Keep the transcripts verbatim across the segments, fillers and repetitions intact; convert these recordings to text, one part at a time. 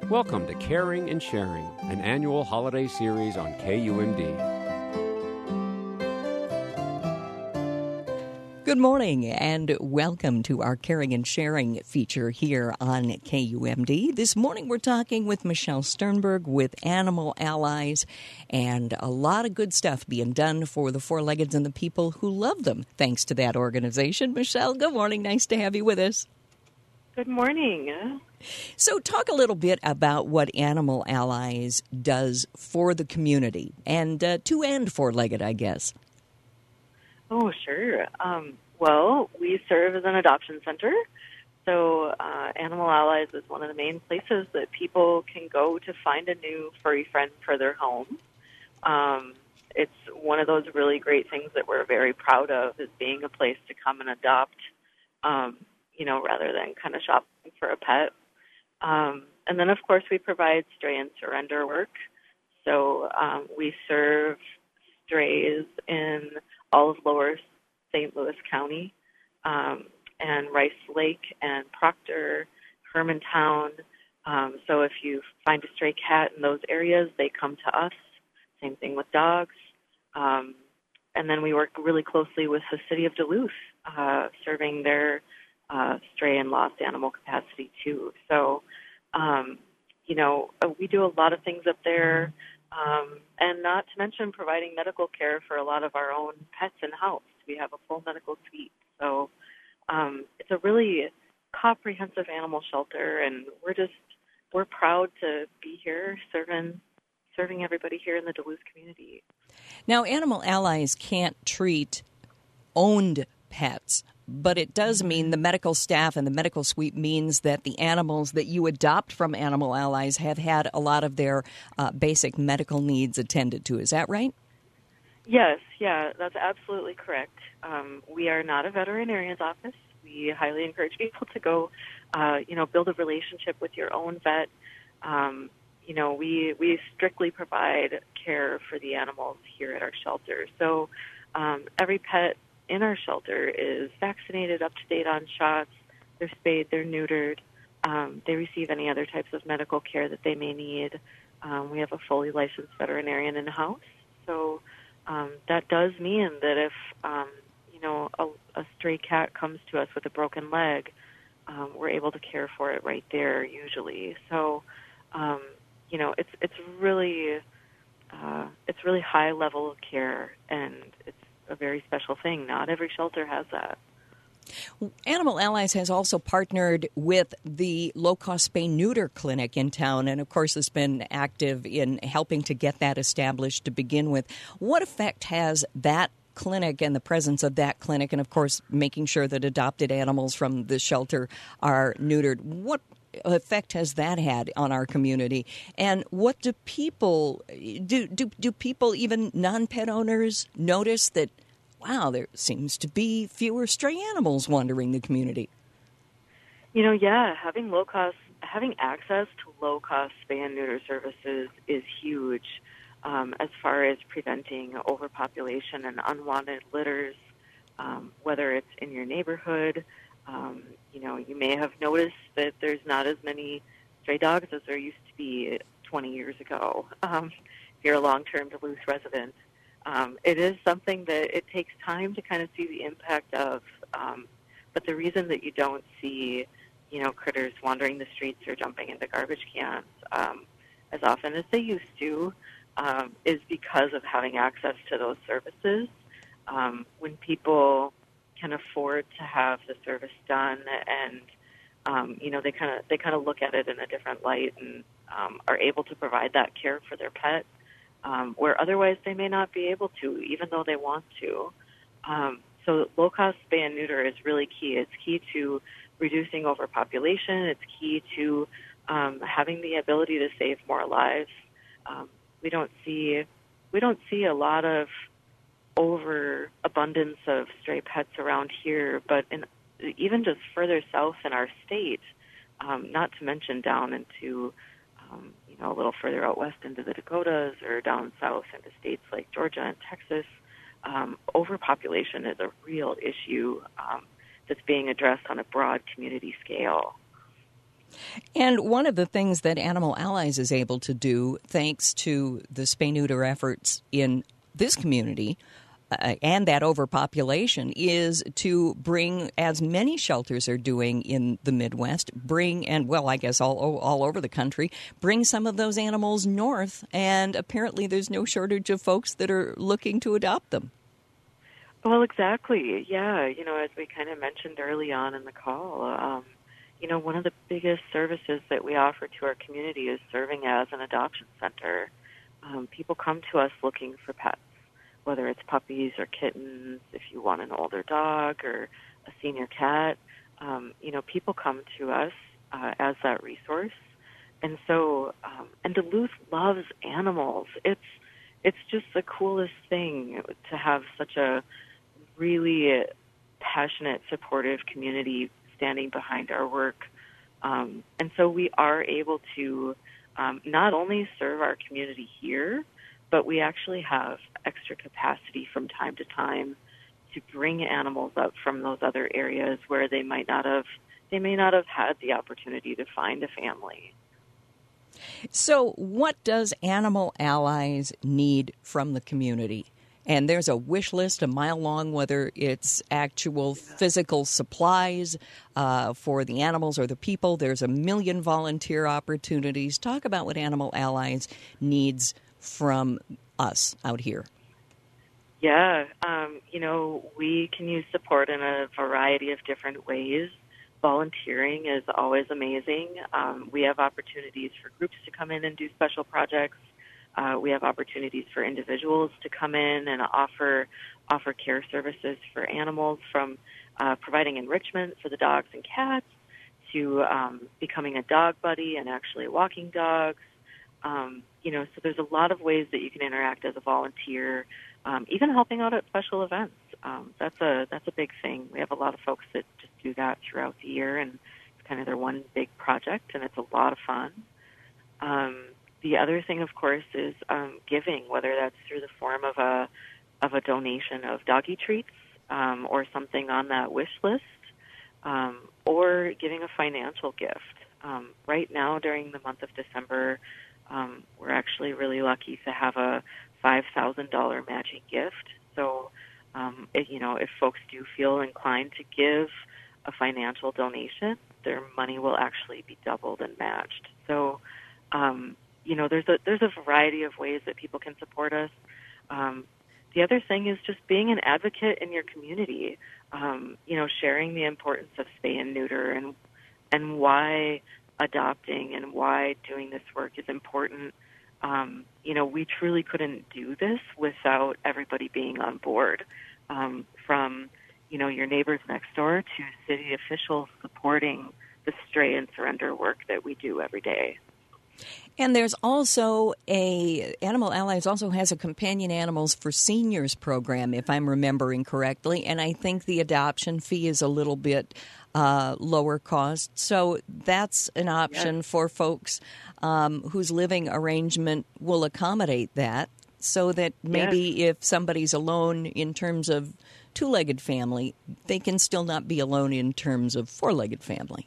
Welcome to Caring and Sharing, an annual holiday series on K U M D. Good morning and welcome to our Caring and Sharing feature here on K U M D. This morning we're talking with Michelle Sternberg with Animal Allies, and a lot of good stuff being done for the four-leggeds and the people who love them thanks to that organization. Michelle, good morning. Nice to have you with us. Good morning. So talk a little bit about what Animal Allies does for the community, and uh, two and four-legged, I guess. Oh, sure. Um, well, we serve as an adoption center. So uh, Animal Allies is one of the main places that people can go to find a new furry friend for their home. Um, it's one of those really great things that we're very proud of, is being a place to come and adopt, um, you know, rather than kind of shopping for a pet. Um, and then, of course, we provide stray and surrender work. So um, we serve strays in all of lower Saint Louis County, um, and Rice Lake and Proctor, Hermantown. Um, so if you find a stray cat in those areas, they come to us. Same thing with dogs. Um, and then we work really closely with the city of Duluth, uh, serving their uh, stray and lost animal capacity too. So, um, you know, we do a lot of things up there. Um, and not to mention providing medical care for a lot of our own pets in-house. We have a full medical suite. So um, it's a really comprehensive animal shelter, and we're just, we're proud to be here serving, serving everybody here in the Duluth community. Now, Animal Allies can't treat owned pets, but it does mean the medical staff and the medical suite means that the animals that you adopt from Animal Allies have had a lot of their uh, basic medical needs attended to. Is that right? Yes, yeah, that's absolutely correct. Um, we are not a veterinarian's office. We highly encourage people to go, uh, you know, build a relationship with your own vet. Um, you know, we, we strictly provide care for the animals here at our shelter. So um, every pet in our shelter is vaccinated, up to date on shots. They're spayed, they're neutered. Um, they receive any other types of medical care that they may need. Um, we have a fully licensed veterinarian in the house. So um, that does mean that if, um, you know, a, a stray cat comes to us with a broken leg, um, we're able to care for it right there usually. So, um, you know, it's it's really uh, it's really high level of care, and it's a very special thing. Not every shelter has that. Animal Allies has also partnered with the low-cost spay-neuter clinic in town, and of course has been active in helping to get that established to begin with. What effect has that clinic and the presence of that clinic, and of course making sure that adopted animals from the shelter are neutered, what effect has that had on our community? And what do people do? Do, do people, even non-pet owners, notice that, wow, there seems to be fewer stray animals wandering the community? You know, yeah, having low cost, having access to low cost spay and neuter services is huge, um, as far as preventing overpopulation and unwanted litters, um, whether it's in your neighborhood. Um, you know, you may have noticed that there's not as many stray dogs as there used to be twenty years ago. Um, if you're a long-term Duluth resident, um, it is something that it takes time to kind of see the impact of. Um, but the reason that you don't see, you know, critters wandering the streets or jumping into garbage cans um, as often as they used to um, is because of having access to those services. Um, when people can afford to have the service done, and um, you know, they kind of they kind of look at it in a different light, and um, are able to provide that care for their pet, um, where otherwise they may not be able to, even though they want to. Um, so low-cost spay and neuter is really key. It's key to reducing overpopulation. It's key to um, having the ability to save more lives. Um, we don't see we don't see a lot of overabundance of stray pets around here, but in, even just further south in our state, um, not to mention down into, um, you know, a little further out west into the Dakotas or down south into states like Georgia and Texas, um, overpopulation is a real issue um, that's being addressed on a broad community scale. And one of the things that Animal Allies is able to do, thanks to the spay-neuter efforts in this community uh, and that overpopulation, is to bring, as many shelters are doing in the Midwest, bring, and well, I guess all, all over the country, bring some of those animals north. And apparently there's no shortage of folks that are looking to adopt them. Well, exactly. Yeah. You know, as we kind of mentioned early on in the call, um, you know, one of the biggest services that we offer to our community is serving as an adoption center. Um, people come to us looking for pets, whether it's puppies or kittens, if you want an older dog or a senior cat. Um, you know, people come to us uh, as that resource. And so, um, and Duluth loves animals. It's, it's just the coolest thing to have such a really passionate, supportive community standing behind our work. Um, and so we are able to um, not only serve our community here, but we actually have extra capacity from time to time to bring animals up from those other areas where they might not have, they may not have had the opportunity to find a family. So what does Animal Allies need from the community? And there's a wish list a mile long, whether it's actual physical supplies uh, for the animals or the people. There's a million volunteer opportunities. Talk about what Animal Allies needs from us out here. Yeah, um, you know, we can use support in a variety of different ways. Volunteering is always amazing. Um, we have opportunities for groups to come in and do special projects. Uh, we have opportunities for individuals to come in and offer offer care services for animals, from uh, providing enrichment for the dogs and cats to um, becoming a dog buddy and actually walking dogs. Um, you know, so there's a lot of ways that you can interact as a volunteer, um, even helping out at special events. Um, that's a that's a big thing. We have a lot of folks that just do that throughout the year, and it's kind of their one big project, and it's a lot of fun. Um, The other thing, of course, is um, giving, whether that's through the form of a of a donation of doggy treats um, or something on that wish list, um, or giving a financial gift. Um, right now, during the month of December, um, we're actually really lucky to have a five thousand dollars matching gift. So, um, if, you know, if folks do feel inclined to give a financial donation, their money will actually be doubled and matched. So, um, you know, there's a there's a variety of ways that people can support us. Um, the other thing is just being an advocate in your community. Um, you know, sharing the importance of spay and neuter and and why adopting and why doing this work is important. Um, you know, we truly couldn't do this without everybody being on board. Um, from you know your neighbors next door to city officials supporting the stray and surrender work that we do every day. And there's also a, Animal Allies also has a Companion Animals for Seniors program, if I'm remembering correctly, and I think the adoption fee is a little bit uh, lower cost. So that's an option yes. for folks um, whose living arrangement will accommodate that, so that maybe yes. if somebody's alone in terms of two-legged family, they can still not be alone in terms of four-legged family.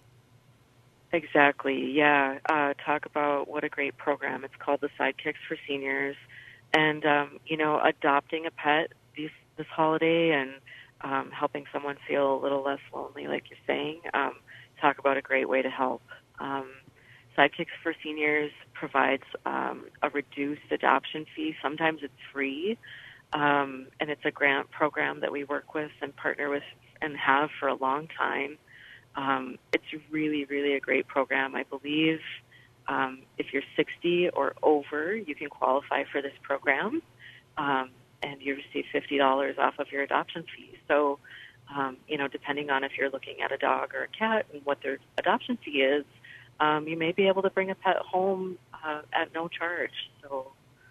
Exactly, yeah. Uh, talk about what a great program. It's called the Sidekicks for Seniors. And, um, you know, adopting a pet these, this holiday and um, helping someone feel a little less lonely, like you're saying, um, talk about a great way to help. Um, Sidekicks for Seniors provides um, a reduced adoption fee. Sometimes it's free, um, and it's a grant program that we work with and partner with and have for a long time. Um, it's really, really a great program. I believe um, if you're sixty or over, you can qualify for this program, um, and you receive fifty dollars off of your adoption fee. So, um, you know, depending on if you're looking at a dog or a cat and what their adoption fee is, um, you may be able to bring a pet home uh, at no charge. So.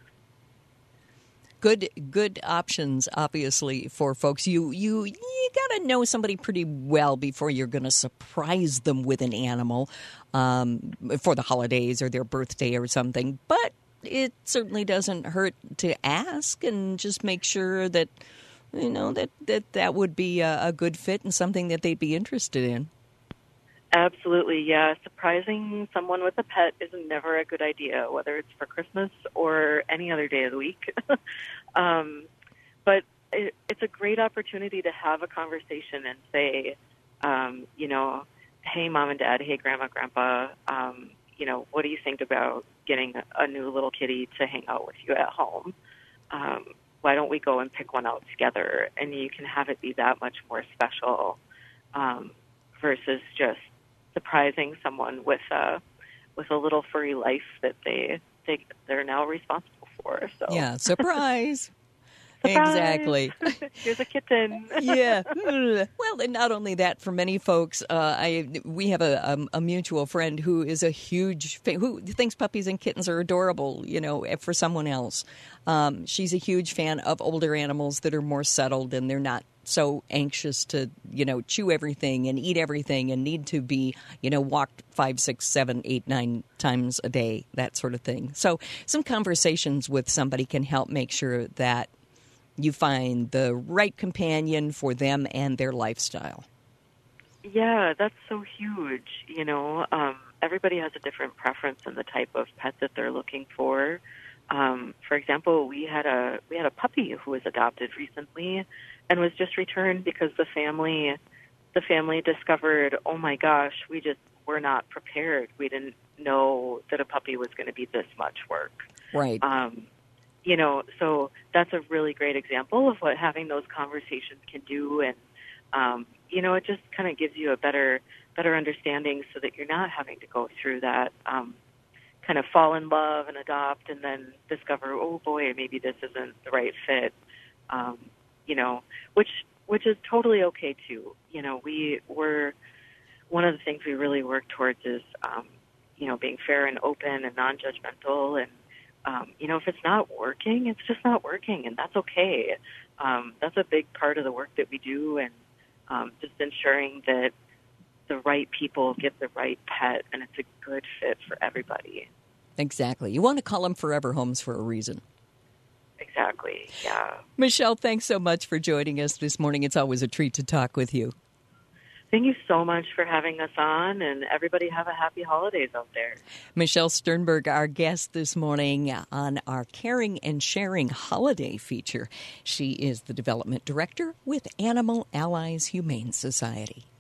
Good, good options, obviously, for folks. You, you, you got to know somebody pretty well before you're going to surprise them with an animal um, for the holidays or their birthday or something. But it certainly doesn't hurt to ask and just make sure that you know that that, that would be a, a good fit and something that they'd be interested in. Absolutely, yeah. Surprising someone with a pet is never a good idea, whether it's for Christmas or any other day of the week. um, but it, it's a great opportunity to have a conversation and say, um, you know, hey, Mom and Dad, hey, Grandma, Grandpa, um, you know, what do you think about getting a new little kitty to hang out with you at home? Um, why don't we go and pick one out together? And you can have it be that much more special um, versus just surprising someone with a with a little furry life that they they they're now responsible for. So yeah, surprise. Surprise! Exactly. Here's a kitten. Yeah. Well, and not only that, for many folks, uh, I we have a, a, a mutual friend who is a huge fan, who thinks puppies and kittens are adorable, you know, for someone else. Um, she's a huge fan of older animals that are more settled and they're not so anxious to, you know, chew everything and eat everything and need to be, you know, walked five, six, seven, eight, nine times a day, that sort of thing. So some conversations with somebody can help make sure that you find the right companion for them and their lifestyle. Yeah, that's so huge. You know, um, everybody has a different preference in the type of pet that they're looking for. Um, for example, we had a we had a puppy who was adopted recently and was just returned because the family the family discovered, oh my gosh, we just were not prepared. We didn't know that a puppy was going to be this much work. Right. Um, You know, so that's a really great example of what having those conversations can do. And, um, you know, it just kind of gives you a better better understanding so that you're not having to go through that um, kind of fall in love and adopt and then discover, oh, boy, maybe this isn't the right fit, um, you know, which which is totally okay, too. You know, we were one of the things we really work towards is, um, you know, being fair and open and non-judgmental and, Um, you know, if it's not working, it's just not working, and that's okay. Um, that's a big part of the work that we do, and um, just ensuring that the right people get the right pet, and it's a good fit for everybody. Exactly. You want to call them forever homes for a reason. Exactly, yeah. Michelle, thanks so much for joining us this morning. It's always a treat to talk with you. Thank you so much for having us on, and everybody have a happy holidays out there. Michelle Sternberg, our guest this morning on our Caring and Sharing holiday feature. She is the development director with Animal Allies Humane Society.